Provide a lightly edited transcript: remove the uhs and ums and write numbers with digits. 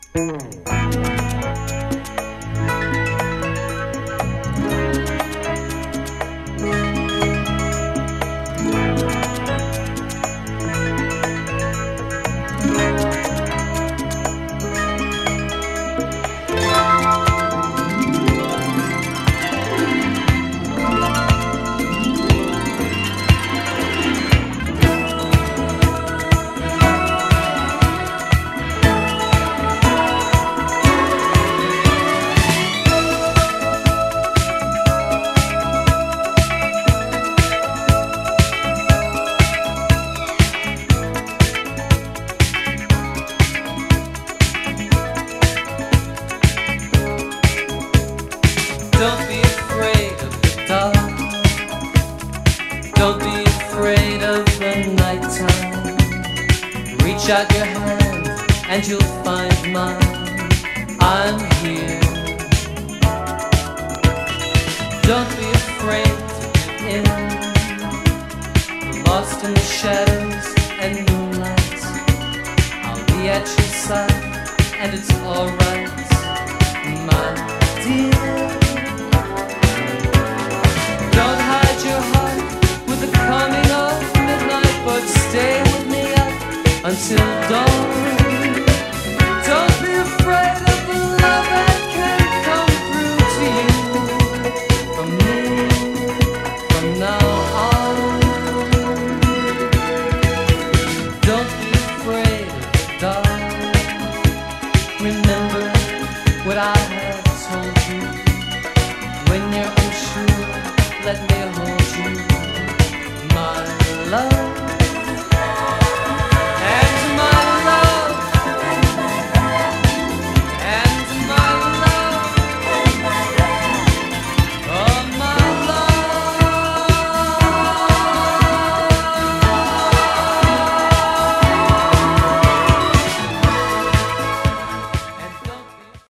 Don't be afraid of the dark. Don't be afraid of the nighttime. Reach out your hand and you'll find mine. I'm here. Don't be afraid to give in. Lost in the shadows and moonlight, I'll be at your side, and it's alright, my dear.